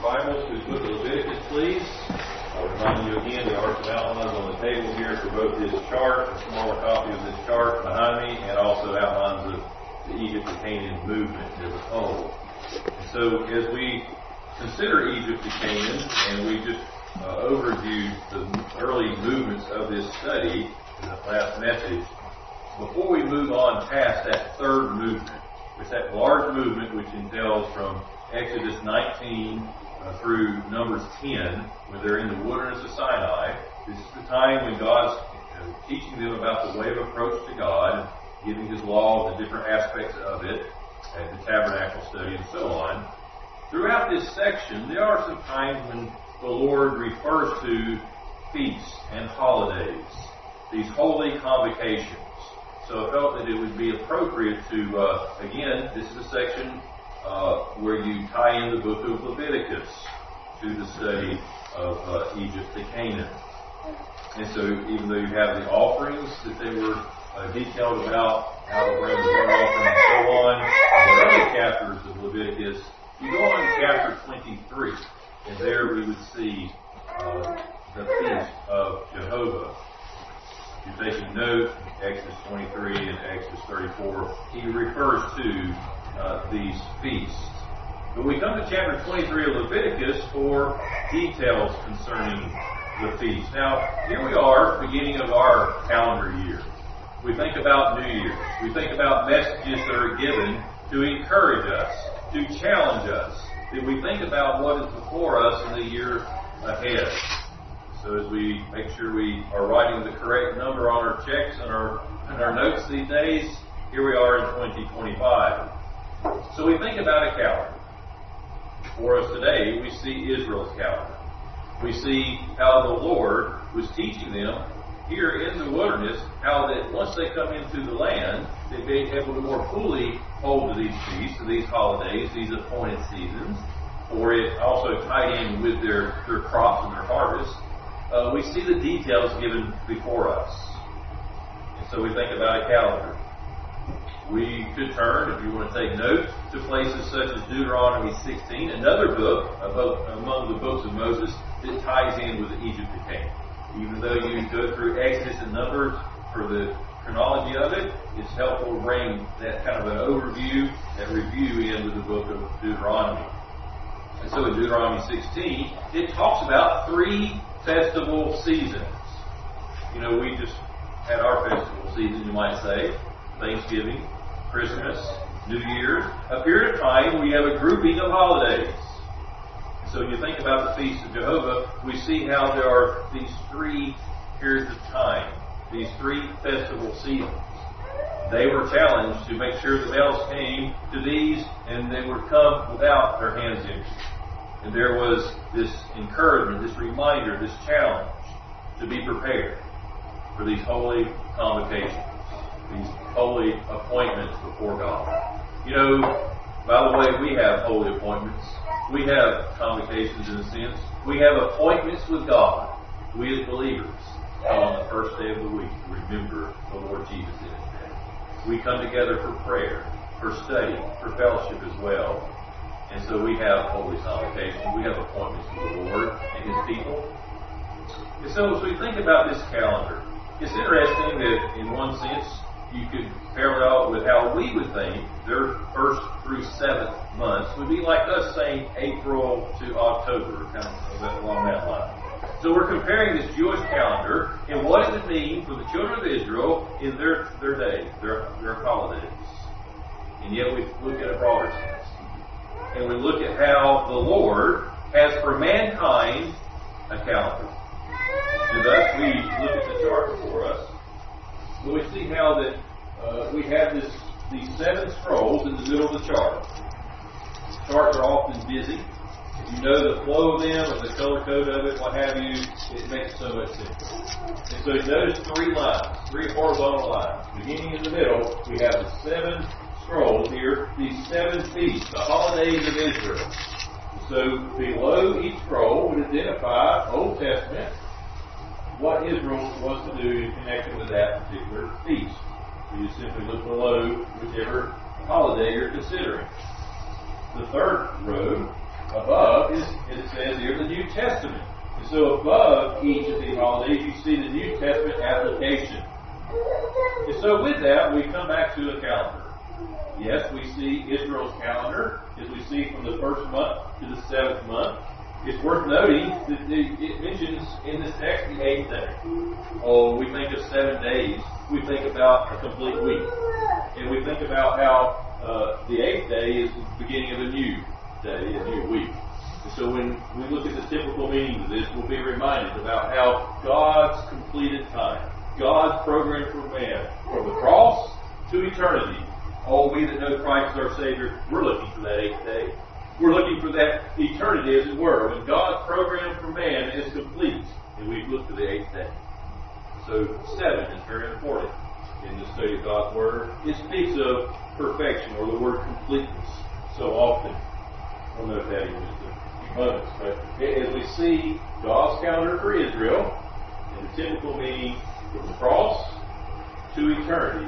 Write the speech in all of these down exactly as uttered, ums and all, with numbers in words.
Bibles to the book of Leviticus, please. I'll remind you again, there are some outlines on the table here for both this chart, a smaller copy of this chart behind me, and also outlines of the Egypt to Canaan movement as a whole. And so as we consider Egypt to Canaan, and we just uh, overviewed the early movements of this study in the last message, before we move on past that third movement, it's that large movement which entails from Exodus nineteen uh, through Numbers ten, when they're in the wilderness of Sinai. This is the time when God's uh, teaching them about the way of approach to God, giving His law, the different aspects of it, and the tabernacle study, and so on. Throughout this section, there are some times when the Lord refers to feasts and holidays, these holy convocations. So I felt that it would be appropriate to, uh, again, this is a section uh, where you tie in the book of Leviticus to the study of uh, Egypt to Canaan. And so even though you have the offerings that they were uh, detailed about, how to bring the burnt offering and so on, in the early chapters of Leviticus, you go on to chapter twenty-three, and there we would see uh, the feast of Jehovah. If you're taking note, Exodus twenty-three and Exodus thirty-four, he refers to uh, these feasts. But we come to chapter twenty-three of Leviticus for details concerning the feast. Now, here we are, beginning of our calendar year. We think about New Year's. We think about messages that are given to encourage us, to challenge us, that we think about what is before us in the year ahead. So as we make sure we are writing the correct number on our checks and our, and our notes these days, here we are in twenty twenty-five. So we think about a calendar. For us today, we see Israel's calendar. We see how the Lord was teaching them here in the wilderness, how that once they come into the land, they'd be able to more fully hold to these feasts, to these holidays, these appointed seasons, or it also tied in with their, their crops and their harvest. Uh, we see the details given before us. And so we think about a calendar. We could turn, if you want to take note, to places such as Deuteronomy sixteen, another book about, among the books of Moses that ties in with the Egypt to Canaan. Even though you go through Exodus and Numbers for the chronology of it, it's helpful to bring that kind of an overview, that review in with the book of Deuteronomy. And so in Deuteronomy sixteen, it talks about three festival seasons. You know, we just had our festival season, you might say, Thanksgiving, Christmas, New Year's, a period of time where you have a grouping of holidays. So when you think about the Feast of Jehovah, we see how there are these three periods of time, these three festival seasons. They were challenged to make sure the males came to these and they would come without their hands empty. And there was this encouragement, this reminder, this challenge to be prepared for these holy convocations, these holy appointments before God. You know, by the way, we have holy appointments. We have convocations in a sense. We have appointments with God. We as believers come on the first day of the week to remember the Lord Jesus in His day. We come together for prayer, for study, for fellowship as well. And so we have holy convocations. We have appointments with the Lord and His people. And so as we think about this calendar, it's interesting that in one sense you could parallel with how we would think their first through seventh months would be like us saying April to October, kind of along that line. So we're comparing this Jewish calendar and what it would mean for the children of Israel in their their days, their their holidays. And yet we look at a broader sense. And we look at how the Lord has for mankind a calendar. And thus we look at the chart before us. But we see how that uh, we have this these seven scrolls in the middle of the chart. Charts are often busy. If you know the flow of them and the color code of it, what have you, it makes so much sense. And so you notice three lines, three horizontal lines. Beginning in the middle, we have the seven scrolls here, these seven feasts, the holidays of Israel. So below each scroll would identify Old Testament, what Israel was to do in connection with that particular feast. So you simply look below whichever holiday you're considering. The third row Above is, as it says here, the New Testament. And so above each of these holidays, you see the New Testament application. And so with that, we come back to a calendar. Yes, we see Israel's calendar, as we see from the first month to the seventh month. It's worth noting that it mentions in this text the eighth day. Oh, we think of seven days. We think about a complete week. And we think about how uh, the eighth day is the beginning of a new day, a new week. And so when we look at the typical meaning of this, we'll be reminded about how God's completed time, God's program for man, from the cross to eternity. Oh, we that know Christ as our Savior, we're looking for that eighth day. We're looking for that eternity, as it were, when God's program for man is complete, and we look to the eighth day. So seven is very important in the study of God's Word. It speaks of perfection, or the word completeness, so often. We'll note that in just a few moments. But as we see God's calendar for Israel, and the typical meaning from the cross to eternity,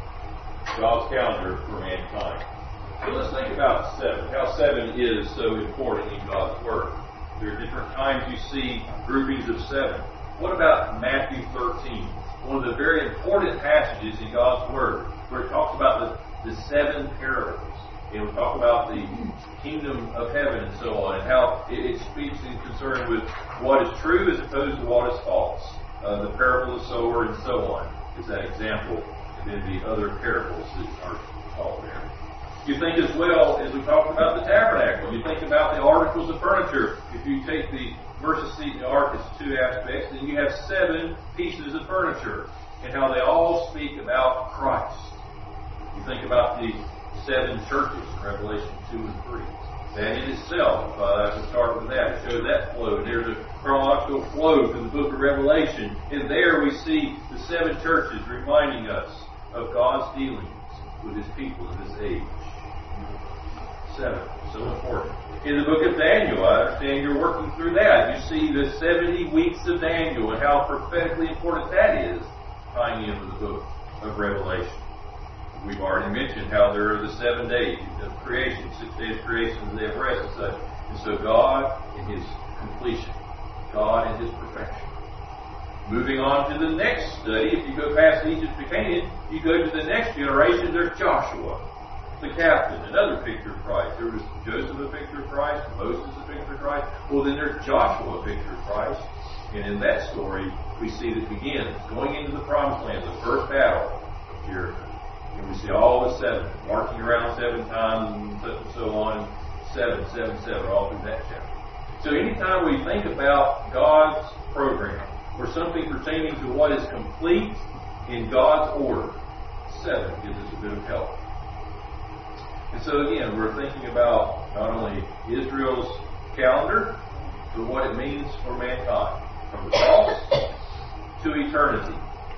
God's calendar for mankind. So let's think about seven, how seven is so important in God's Word. There are different times you see groupings of seven. What about Matthew thirteen? One of the very important passages in God's Word, where it talks about the, the seven parables. And we talk about the kingdom of heaven and so on, and how it, it speaks in concern with what is true as opposed to what is false. Uh, the parable of the sower and so on is that example. And then the other parables that are taught there. You think as well as we talked about the tabernacle. You think about the articles of furniture. If you take the mercy seat and the ark as two aspects, then you have seven pieces of furniture, and how they all speak about Christ. You think about the seven churches in Revelation two and three. That in itself, uh, I can start with that. It shows that flow. And there's a chronological flow through the book of Revelation. And there we see the seven churches reminding us of God's dealings with His people in this age. Seven, so important. In the book of Daniel, I understand you're working through that. You see the seventy weeks of Daniel and how prophetically important that is, tying in with the book of Revelation. We've already mentioned how there are the seven days of creation, six days of creation, and the day of rest and such. And so God in His completion, God in His perfection. Moving on to the next study, if you go past Egypt to Canaan, you go to the next generation, there's Joshua, the captain, another picture of Christ. There was Joseph, a picture of Christ, Moses, a picture of Christ. Well, then there's Joshua, a picture of Christ. And in that story, we see that begins going into the promised land, the first battle of Jericho. And we see all the seven, marching around seven times and so on, seven, seven, seven, all through that chapter. So anytime we think about God's program, or something pertaining to what is complete in God's order, seven gives us a bit of help. And so again, we're thinking about not only Israel's calendar, but what it means for mankind, from the cross to eternity.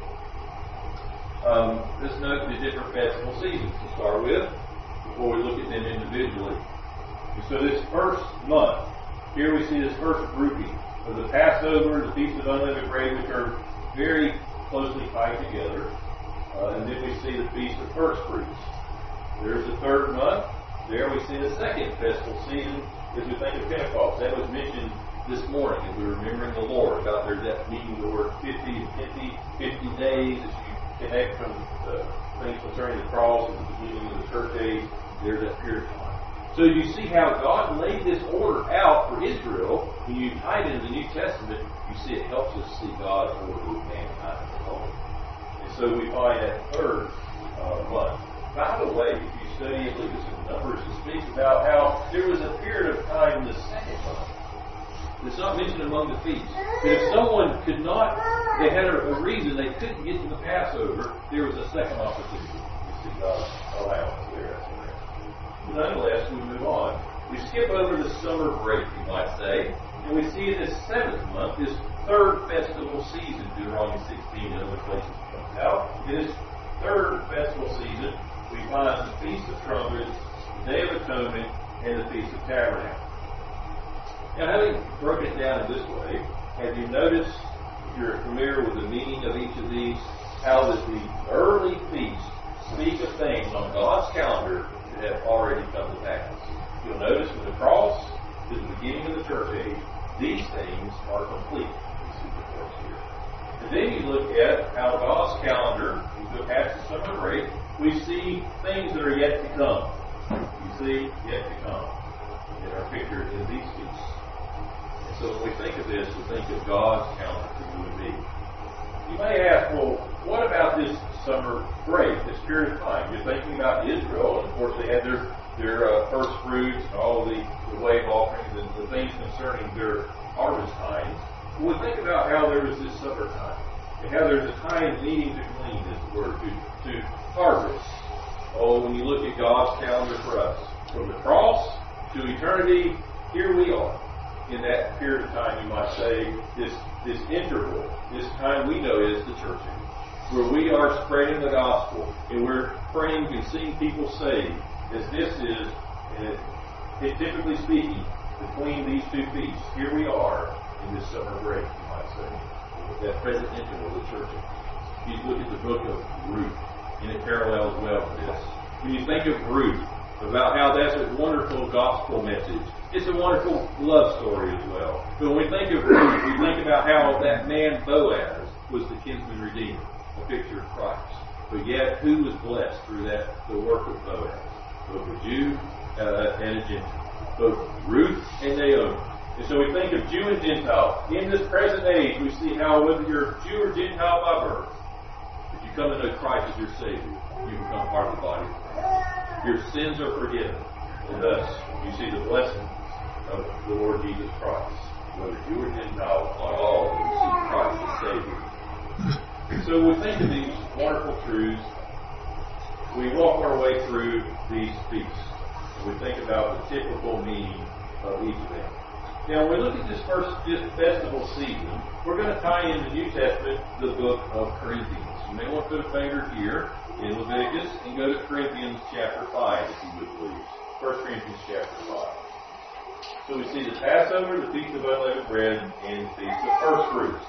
Um, let's note the different festival seasons to start with, before we look at them individually. And so this first month, here we see this first grouping of the Passover, the Feast of Unleavened Bread, which are very closely tied together. Uh, and then we see the Feast of First Fruits. There's the third month. There we see the second festival season as we think of Pentecost. That was mentioned this morning as we were remembering the Lord. About there's that meaning of the word fifty and fifty, fifty days as you connect from the things concerning the cross and the beginning of the church age. There's that period of time. So you see how God laid this order out for Israel. When you tie it into the New Testament, you see it helps us see God's order with mankind as a whole. And so we find that third uh, month. By the way, if you study, I believe it's in Numbers, it speaks about how there was a period of time in the second month. It's not mentioned among the feasts. But if someone could not, they had a, a reason they couldn't get to the Passover, there was a second opportunity. You see God's allowance there. Nonetheless, we move on. We skip over the summer break, you might say, and we see in this seventh month, this third festival season, Deuteronomy sixteen and other places comes out. In this third festival season, we find the Feast of Trumpets, the Day of Atonement, and the Feast of Tabernacles. Now, having broken it down in this way, have you noticed, if you're familiar with the meaning of each of these, how that the early feasts speak of things on God's calendar that have already come to pass? You'll notice with the cross, to the beginning of the church age, these things are complete. We see the course here. And then you look at how God's calendar, we go past the summer break, we see things that are yet to come. You see, yet to come. That are pictured in these feasts. And so when we think of this, we think of God's calendar to you and me. You may ask, well, what about this summer break, this period of time? You're thinking about Israel, and of course they had their their uh, first fruits and all the, the wave offerings and the things concerning their harvest times. When we think about how there was this summertime, and how there's a time needing to glean, is the word, to, to harvest. Oh, when you look at God's calendar for us, from the cross to eternity, here we are. In that period of time, you might say, this this interval, this time we know is the church age, where we are spreading the gospel, and we're praying and seeing people saved. As this is, uh, typically speaking, between these two feasts, here we are in this summer break, you might say, with that present interval of the church age. You look at the book of Ruth, and it parallels well with this. When you think of Ruth, about how that's a wonderful gospel message, it's a wonderful love story as well. But when we think of Ruth, we think about how that man Boaz was the kinsman redeemer, a picture of Christ. But yet, who was blessed through that, the work of Boaz? Both a Jew uh, and a Gentile. Both Ruth and Naomi. And so we think of Jew and Gentile. In this present age, we see how whether you're Jew or Gentile by birth, if you come to know Christ as your Savior, you become part of the body of Christ. Your sins are forgiven. And thus, you see the blessings of the Lord Jesus Christ. Whether Jew or Gentile, on all who see Christ as Savior. So we think of these wonderful truths. We walk our way through these feasts. We think about the typical meaning of each of them. Now, when we look at this first festival season, we're going to tie in the New Testament, the book of Corinthians. You may want to put a finger here in Leviticus and go to Corinthians chapter five, if you would please. First Corinthians chapter five. So we see the Passover, the Feast of Unleavened Bread, and the Feast of First Fruits.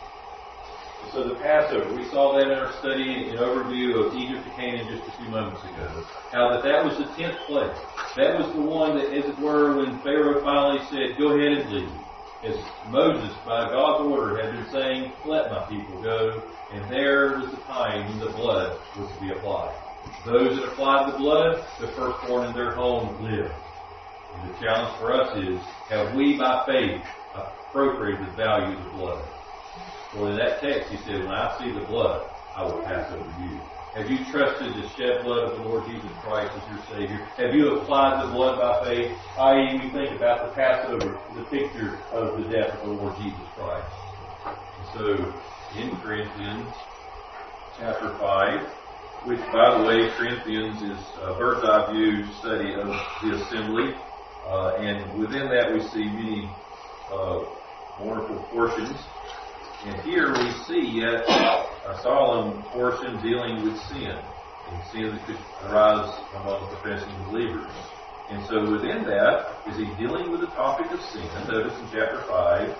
So the Passover, we saw that in our study and overview of Egypt to Canaan just a few moments ago. How that that was the tenth plague. That was the one that, as it were, when Pharaoh finally said, go ahead and leave. As Moses, by God's order, had been saying, let my people go. And there was the time when the blood was to be applied. Those that applied the blood, the firstborn in their home lived. And the challenge for us is, have we by faith appropriated the value of the blood? Well, in that text, he said, when I see the blood, I will pass over you. Have you trusted the shed blood of the Lord Jesus Christ as your Savior? Have you applied the blood by faith? that is, we think about the Passover, the picture of the death of the Lord Jesus Christ. And so, in Corinthians chapter five, which, by the way, Corinthians is a bird's eye view study of the assembly. Uh, and within that, we see many uh, wonderful portions. And here we see yet a solemn portion dealing with sin, and sin that could arise among professing believers. And so within that is he dealing with the topic of sin. Notice in chapter five,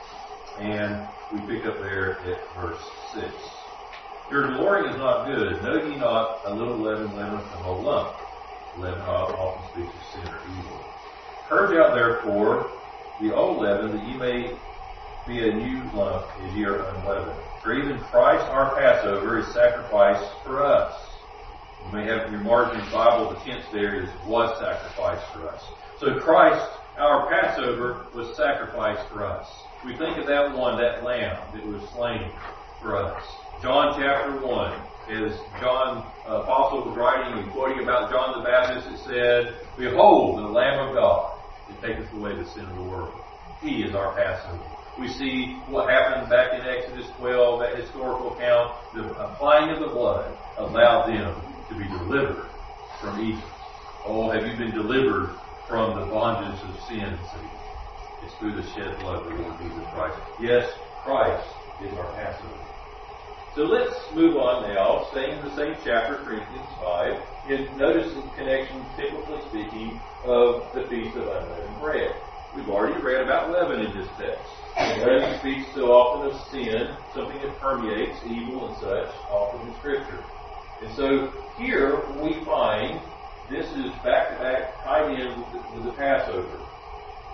and we pick up there at verse six. Your glory is not good. Know ye not a little leaven leaveneth the whole lump? Leaven often speaks of sin or evil. Purge out therefore the old leaven, that ye may be a new lump as ye are unleavened. For even Christ our Passover is sacrificed for us. You may have in your margin Bible, the tense there is was sacrificed for us. So Christ, our Passover, was sacrificed for us. We think of that one, that lamb that was slain for us. John chapter one, as John, uh, apostle was writing and quoting about John the Baptist, it said, behold, the Lamb of God that taketh away the sin of the world. He is our Passover. We see what happened back in Exodus twelve, that historical account. The applying of the blood allowed them to be delivered from Egypt. Oh, have you been delivered from the bondage of sin? See, it's through the shed blood of the Lord Jesus Christ. Yes, Christ is our Passover. So let's move on now, staying in the same chapter, Corinthians five, and notice the connection, typically speaking, of the Feast of Unleavened Bread. We've already read about leaven in this text. Leaven speaks so often of sin, something that permeates evil and such, often in Scripture. And so here we find this is back-to-back tied in with the, with the Passover.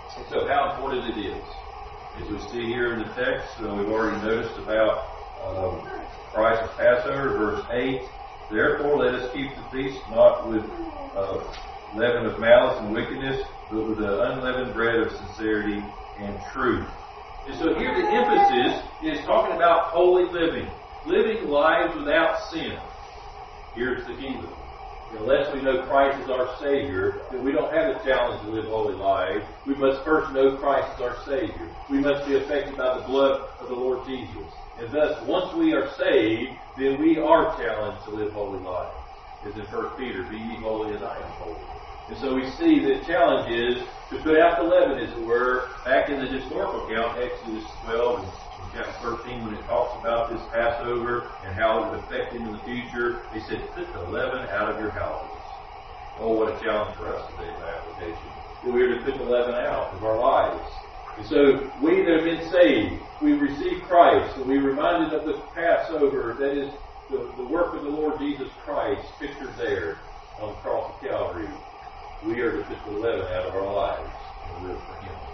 And so how important it is. As we see here in the text, uh, we've already noticed about um, Christ's Passover, verse eight. Therefore let us keep the feast not with uh, leaven of malice and wickedness, but with the unleavened bread of sincerity and truth. And so here the emphasis is talking about holy living, living lives without sin. Here's the key. Unless we know Christ is our Savior, then we don't have a challenge to live holy lives. We must first know Christ is our Savior. We must be affected by the blood of the Lord Jesus. And thus, once we are saved, then we are challenged to live holy lives. As in First Peter, be ye holy as I am holy. And so we see the challenge is to put out the leaven, as it were, back in the historical account, Exodus twelve and chapter thirteen, when it talks about this Passover and how it would affect him in the future. He said, put the leaven out of your houses. Oh, what a challenge for us today by application. That we are to put the leaven out of our lives. And so we that have been saved, we receive Christ, and we reminded of the Passover, that is the, the work of the Lord Jesus Christ, pictured there on the cross of Calvary. We are to put the leaven out of our lives and live for Him.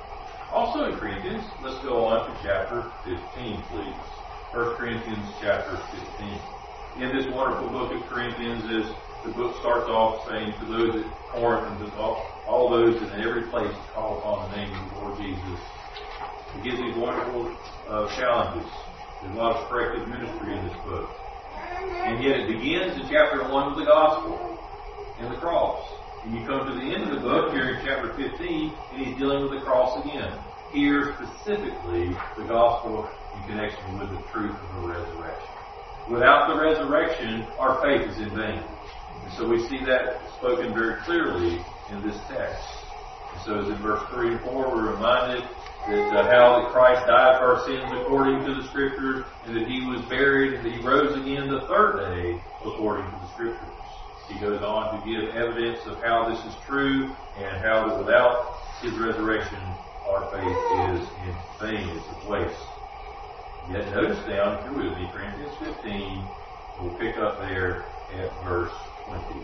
Also in Corinthians, let's go on to chapter fifteen, please. First Corinthians chapter fifteen. In this wonderful book of Corinthians, as the book starts off saying to those at Corinth and to all, all those in every place call upon the name of the Lord Jesus, it gives these wonderful uh, challenges. There's a lot of corrective ministry in this book. And yet it begins in chapter one with the gospel and the cross. And you come to the end of the book here in chapter fifteen, and he's dealing with the cross again. Here specifically, the gospel in connection with the truth of the resurrection. Without the resurrection, our faith is in vain. And so we see that spoken very clearly in this text. And so as in verse three and four, we're reminded that uh, how that Christ died for our sins according to the Scriptures, and that He was buried, and that He rose again the third day according to the Scriptures. He goes on to give evidence of how this is true, and how that without His resurrection, our faith is in vain, it's a waste. Yet notice down, if you're with me, Corinthians fifteen, we'll pick up there at verse twenty.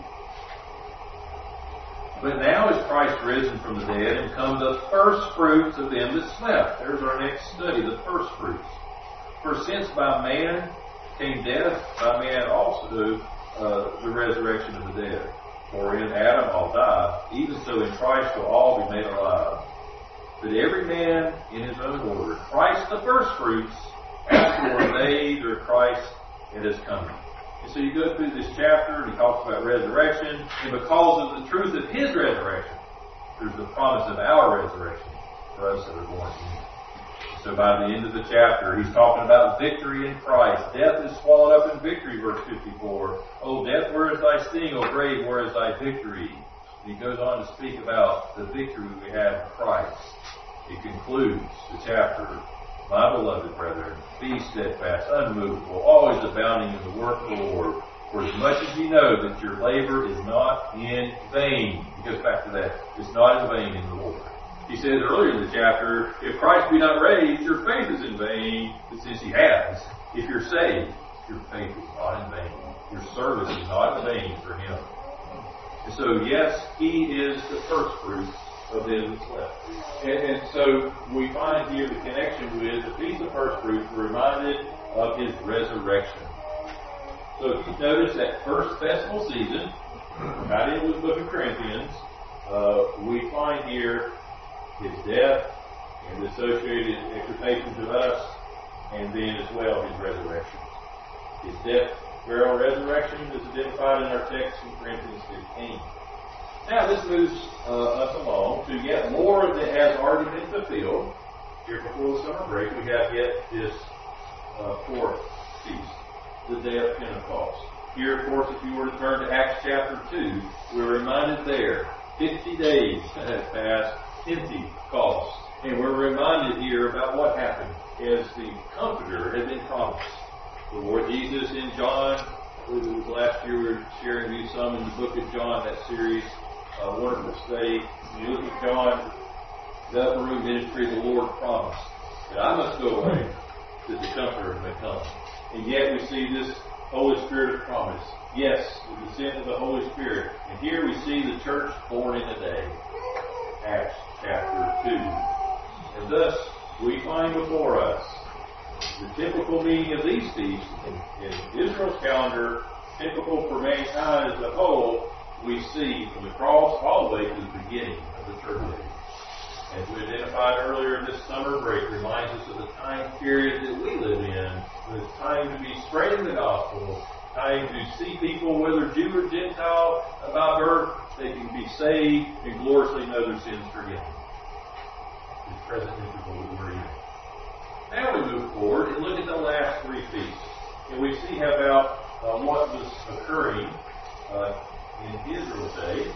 But now is Christ risen from the dead, and come the first fruits of them that slept. There's our next study, the first fruits. For since by man came death, by man also uh, the resurrection of the dead. For in Adam all die, even so in Christ shall all be made alive. But every man in his own order. Christ the first fruits, afterward they that are Christ at His coming. And so you go through this chapter, and he talks about resurrection, and because of the truth of His resurrection, there's the promise of our resurrection for us that are born again. So by the end of the chapter, he's talking about victory in Christ. Death is swallowed up in victory, verse fifty-four. O death, where is thy sting? O grave, where is thy victory? And he goes on to speak about the victory we have in Christ. It concludes the chapter. My beloved brethren, be steadfast, unmovable, always abounding in the work of the Lord. For as much as you know that your labor is not in vain. He goes back to that. It's not in vain in the Lord. He says earlier in the chapter, if Christ be not raised, your faith is in vain. But since He has, if you're saved, your faith is not in vain. Your service is not in vain for Him. And so, yes, He is the first fruits of them that slept. And, and so we find here the connection with, if He's the first fruits, we're reminded of His resurrection. So if you notice that first festival season, right in the book of Corinthians, uh, we find here His death and the associated exhortations of us, and then as well His resurrection. His death, burial, resurrection is identified in our text in Corinthians fifteen. Now this moves uh, us along to yet more that has already been fulfilled. Here before the summer break, we have yet this uh, fourth feast, the day of Pentecost. Here, of course, if you were to turn to Acts chapter two, we're reminded there, fifty days have passed, Pentecost. And we're reminded here about what happened as the Comforter had been promised. The Lord Jesus in John, I believe it was last year we were sharing with you some in the book of John, that series, a uh, wonderful study. When you look at John, the upper room ministry, the Lord promised that I must go away that the Comforter may come. And yet we see this Holy Spirit of promise. Yes, the descent of the Holy Spirit. And here we see the church born in a day. Acts chapter two. And thus, we find before us the typical meaning of these feasts in, in Israel's calendar, typical for mankind as a whole, we see from the cross all the way to the beginning of the church age. As we identified earlier, this summer break reminds us of the time period that we live in, when it's time to be spreading the gospel, time to see people, whether Jew or Gentile, about birth, they can be saved and gloriously know their sins forgiven. The present interval that we're in. Now we move forward and look at the last three feasts. And we see how about uh, what was occurring uh, in Israel's day.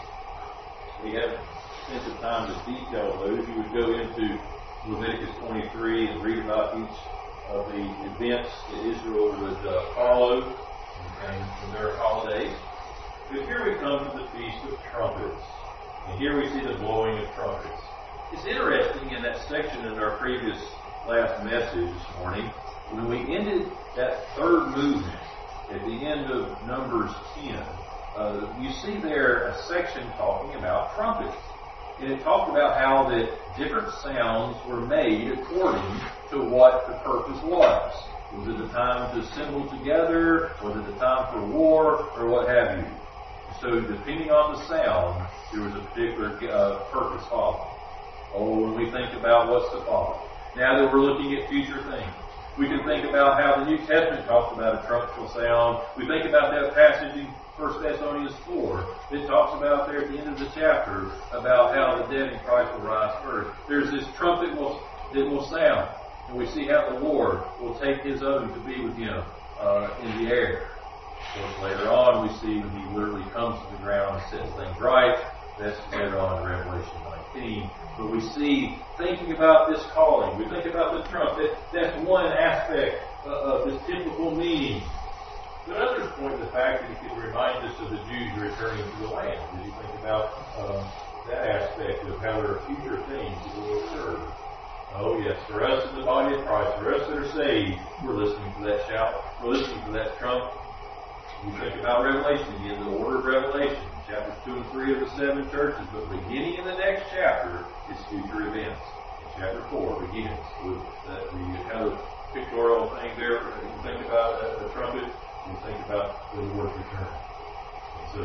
We have extensive time to detail those. You would go into Leviticus twenty-three and read about each of the events that Israel would uh, follow and, and their holidays. But here we come to the Feast of Trumpets. And here we see the blowing of trumpets. It's interesting in that section in our previous last message this morning, when we ended that third movement at the end of Numbers ten, uh, you see there a section talking about trumpets. And it talked about how that different sounds were made according to what the purpose was. Was it the time to assemble together? Was it the time for war? Or what have you? So depending on the sound, there was a particular uh, purpose followed. Oh, when we think about what's to follow. Now that we're looking at future things, we can think about how the New Testament talks about a trumpetful sound. We think about that passage in First Thessalonians four. It talks about there at the end of the chapter about how the dead in Christ will rise first. There's this trumpet will, that will sound. And we see how the Lord will take His own to be with Him uh, in the air. Of course, later on we see when He literally comes to the ground and sets things right. That's later on in Revelation nineteen. But we see, thinking about this calling, we think about the trumpet. That's one aspect of this typical meaning. But others point to the fact that it could remind us of the Jews returning to the land. Did you think about um, that aspect of how there are future things that will occur? Oh yes, for us in the body of Christ, for us that are saved, we're listening to that shout, we're listening to that trump. You think about Revelation again, the order of Revelation, chapters two and three of the seven churches, but beginning in the next chapter is future events. Chapter four begins with the, the kind of pictorial thing there. You think about the, the trumpet, you think about the Lord's return. And so,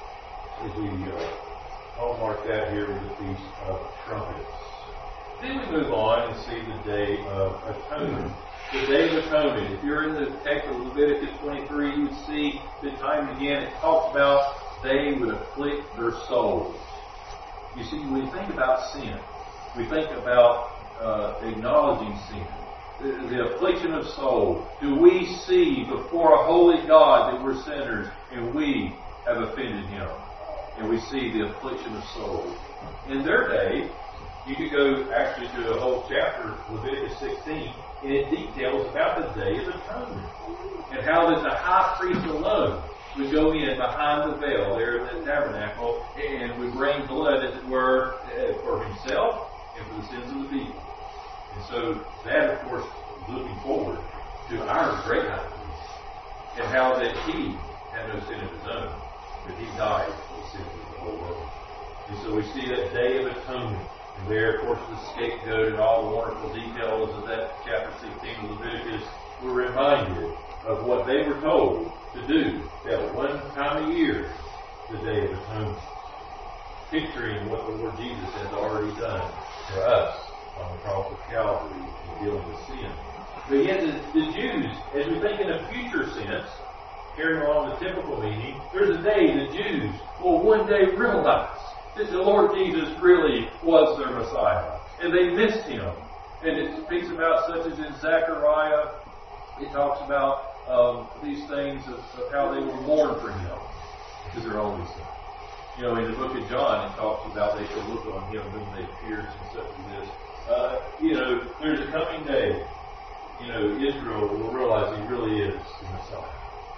as we uh, hallmark that here with the Feast of Trumpets. Then we move on and see the Day of Atonement. The Day of Atonement. If you're in the text of Leviticus twenty-three, you would see that time and again it talks about they would afflict their souls. You see, when we think about sin, we think about uh, acknowledging sin. The, the affliction of soul. Do we see before a holy God that we're sinners and we have offended Him? And we see the affliction of soul. In their day, you could go actually to a whole chapter, Leviticus sixteen, and it details about the Day of Atonement. And how that the high priest alone would go in behind the veil there in the tabernacle and would bring blood, as it were, for himself and for the sins of the people. And so that, of course, is looking forward to our great high priest and how that he had no sin of his own, but he died for the sins of the whole world. And so we see that Day of Atonement. And there, of course, the scapegoat and all the wonderful details of that chapter sixteen of Leviticus were reminded of what they were told to do that one time a year, the Day of Atonement. Picturing what the Lord Jesus has already done for us on the cross of Calvary in dealing with sin. But yet the, the Jews, as we think in a future sense, carrying along the typical meaning, there's a day the Jews will one day realize that the Lord Jesus really was their Messiah. And they missed Him. And it speaks about, such as in Zechariah, it talks about um, these things of, of how they will mourn for Him because they're only son. You know, in the book of John, it talks about they shall look on Him whom they pierced and such as this. Uh, you know, there's a coming day, you know, Israel will realize He really is the Messiah.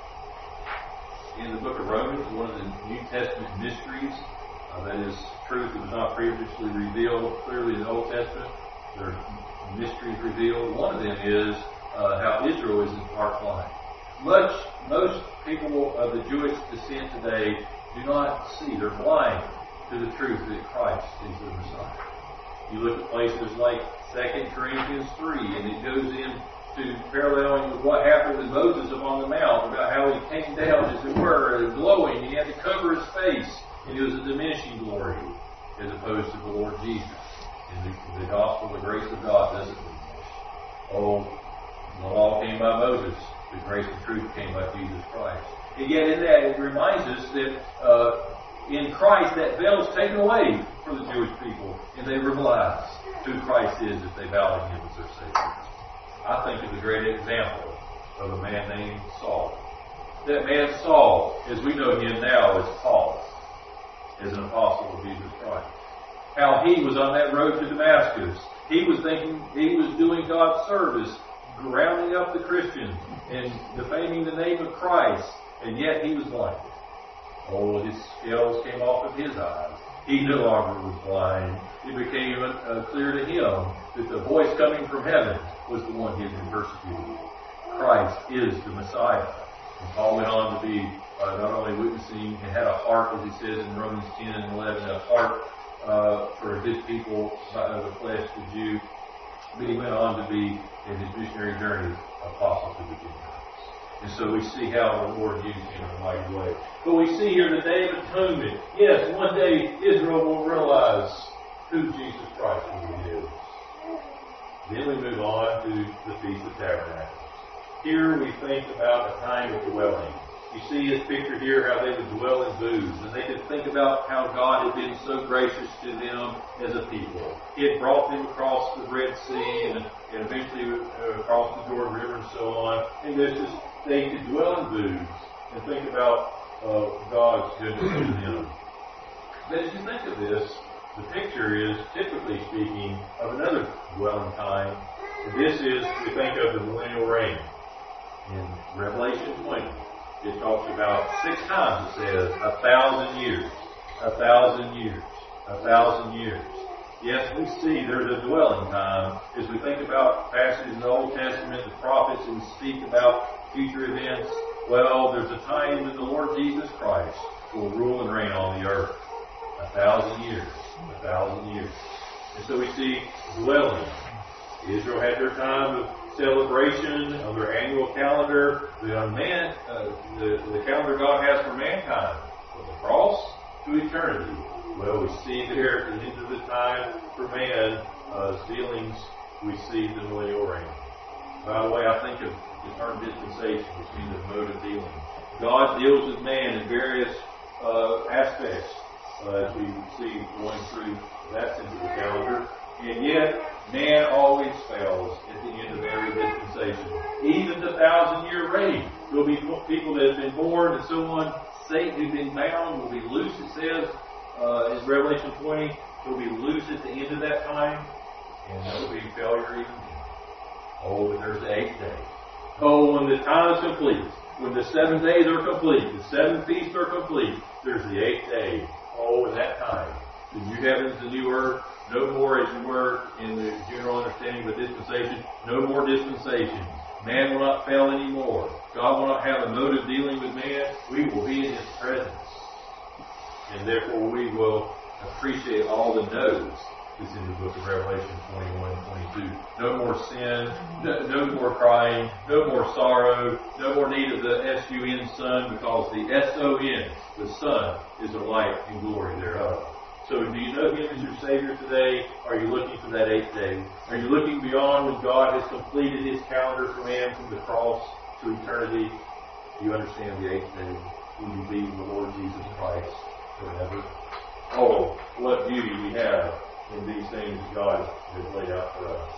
In the book of Romans, one of the New Testament mysteries, uh, that is truth that was not previously revealed clearly in the Old Testament, there are mysteries revealed. One of them is uh, how Israel is in part blind. Much, most people of the Jewish descent today do not see. They're blind to the truth that Christ is the Messiah. You look at places like Second Corinthians three, and it goes into paralleling with what happened with Moses upon the mount, about how he came down, as it were, glowing. He had to cover his face, and it was a diminishing glory, as opposed to the Lord Jesus. And the, the gospel, the grace of God, doesn't diminish. Oh, the law came by Moses. The grace and truth came by Jesus Christ. And yet in that, it reminds us that uh, in Christ, that veil is taken away for the Jewish people, and they realize who Christ is if they bow to Him as their Savior. I think of a great example of a man named Saul. That man Saul, as we know him now, is Paul, as an apostle of Jesus Christ. How he was on that road to Damascus. He was thinking he was doing God's service, rounding up the Christians and defaming the name of Christ, and yet he was blind. Oh, his scales came off of his eyes. He no longer was blind. It became uh, clear to him that the voice coming from heaven was the one he had been persecuted. Christ is the Messiah. And Paul went on to be uh, not only witnessing, and had a heart, as he says in Romans ten and eleven, a heart uh, for his people, uh, the flesh, the Jew, but he went on to be, in his missionary journey, apostle to the Gentiles. And so we see how the Lord used him in a mighty way. But we see here the Day of Atonement. Yes, one day Israel will realize who Jesus Christ really is. Then we move on to the Feast of Tabernacles. Here we think about a time of dwelling. You see his picture here, how they would dwell in booths, and they could think about how God had been so gracious to them as a people. He had brought them across the Red Sea and, and eventually uh, across the Jordan River and so on. And this is, they could dwell in booths and think about uh, God's goodness to them. But as you think of this, the picture is, typically speaking, of another dwelling time. And this is, we think of the millennial reign. In Revelation twenty, it talks about six times, it says, a thousand years, a thousand years, a thousand years. Yes, we see there's a dwelling time as we think about passages in the Old Testament, the prophets who speak about future events. Well, there's a time when the Lord Jesus Christ will rule and reign on the earth. A thousand years, a thousand years. And so we see dwelling. Israel had their time of celebration of their annual calendar. The man, uh, the, the calendar God has for mankind, from the cross to eternity. Well, we see there at the end of the time for man, uh, dealings, we see the millennial reign. By the way, I think of the term dispensation, which means a mode of dealing. God deals with man in various uh, aspects, uh, as we see going through that sense of the calendar. And yet, man always fails at the end of every dispensation. Even the thousand-year reign. There will be people that have been born and so on. Satan who's been bound will be loose, it says uh, in Revelation twenty. He'll be loose at the end of that time. And that will be failure even then. Oh, but there's the eighth day. Oh, when the time is complete, when the seven days are complete, the seven feasts are complete, there's the eighth day. Oh, in that time, the new heavens, the new earth, no more, as you were in the general understanding of the dispensation, no more dispensation. Man will not fail anymore. God will not have a mode of dealing with man. We will be in His presence. And therefore we will appreciate all the no's that's in the book of Revelation twenty-one and twenty-two. No more sin, no, no more crying, no more sorrow, no more need of the S U N sun, because the S O N, the sun, is the light and glory thereof. So do you know Him as your Savior today? Are you looking for that eighth day? Are you looking beyond when God has completed His calendar for man from the cross to eternity? Do you understand the eighth day? Will you be with the Lord Jesus Christ forever? Oh, what beauty we have in these things God has laid out for us.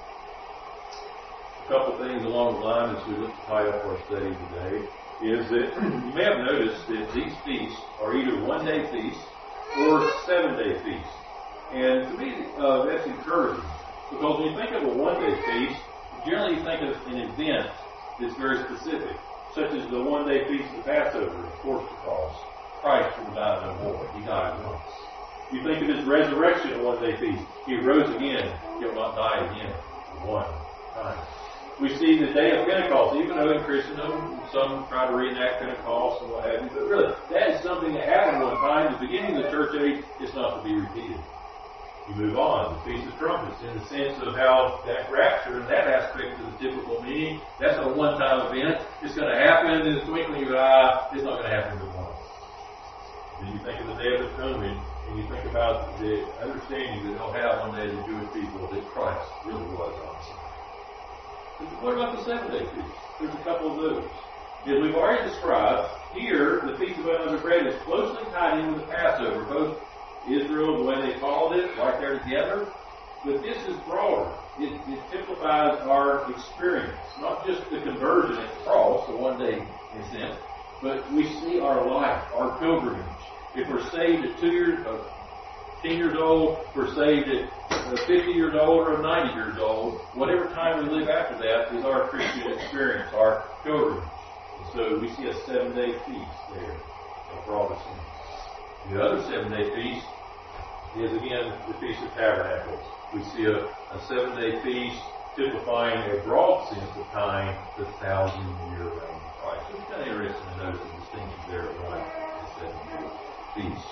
A couple things along the line as we look to tie up our study today is that you may have noticed that these feasts are either one-day feasts or seven-day feast. And to me, uh, that's encouraging. Because when you think of a one-day feast, generally you think of an event that's very specific, such as the one-day feast of the Passover, of course, because Christ will die no more. He died once. You think of His resurrection, a one-day feast. He rose again. He will not die again. One time. We see the day of Pentecost, even though in Christendom some try to reenact Pentecost and what have you, but really, that is something that happened one time. The beginning of the church age is not to be repeated. You move on, the Feast of Trumpets, in the sense of how that rapture and that aspect of the typical meaning, that's a one-time event. It's going to happen in the twinkling of an eye. It's not going to happen at once. Then you think of the Day of Atonement, and you think about the understanding that they'll have one day the Jewish people that Christ really was on the scene. What about the seven-day feast? There's a couple of those. As we've already described, here the Feast of Unleavened Bread is closely tied in with the Passover, both Israel, the way they followed it, right there together. But this is broader. It, it typifies our experience, not just the conversion at the cross, the one day incident, but we see our life, our pilgrimage. If we're saved at two years, uh, ten years old, if we're saved at uh, fifty years old or ninety years old, whatever time we live after that is our Christian experience, our pilgrimage. And so we see a seven-day feast there, a broader sense. The other seven-day feast is, again, the Feast of Tabernacles. We see a, a seven-day feast typifying a broad sense of time, the thousand-year reign of Christ. So it's kind of interesting to notice the distinction there of one and seven-year feast.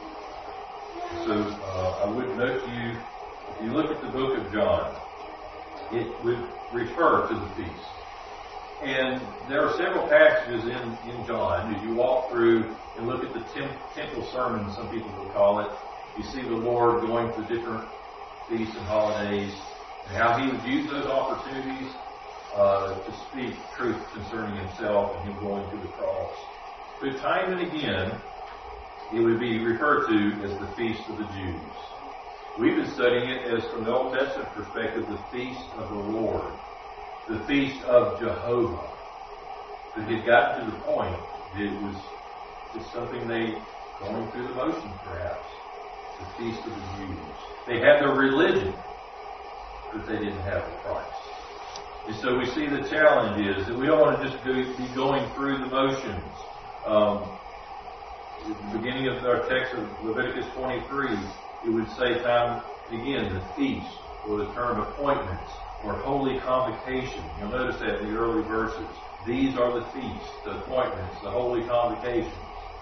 So uh, I would note to you, if you look at the book of John, it would refer to the feast. And there are several passages in, in John, as you walk through and look at the temp, temple sermon, some people would call it, you see the Lord going through different feasts and holidays, and how He would use those opportunities uh, to speak truth concerning Himself and Him going to the cross. But time and again, it would be referred to as the Feast of the Jews. We've been studying it as, from the Old Testament perspective, the Feast of the Lord. The Feast of Jehovah. But it had gotten to the point that it was just something they, going through the motions perhaps, the Feast of the Jews. They had their religion, but they didn't have the Christ. And so we see the challenge is that we don't want to just go, be going through the motions. Um, at the beginning of our text of Leviticus twenty-three, it would say time, again, the feast, or the term appointments, or holy convocation. You'll notice that in the early verses. These are the feasts, the appointments, the holy convocations.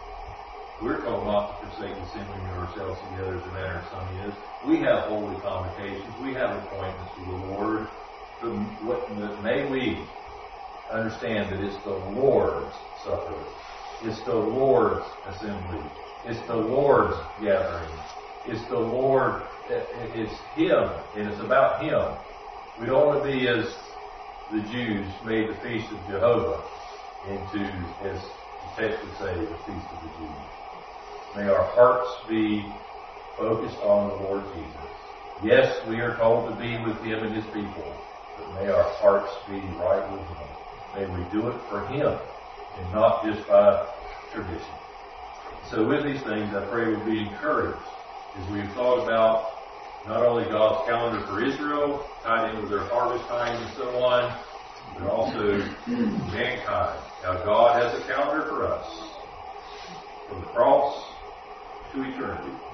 We're told not to forsake assembling ourselves together as a manner of some is. We have holy convocations. We have appointments with the Lord. But what, may we understand that it's the Lord's supper. It's the Lord's assembly. It's the Lord's gathering. It's the Lord. It's Him, and it's about Him. We don't want to be as the Jews made the Feast of Jehovah into, as the text would say, the Feast of the Jews. May our hearts be focused on the Lord Jesus. Yes, we are told to be with Him and His people, but may our hearts be right with Him. May we do it for Him and not just by tradition. So with these things, I pray we'll be encouraged as we've thought about not only God's calendar for Israel, tied in with their harvest time and so on, but also mankind. How God has a calendar for us, from the cross to eternity.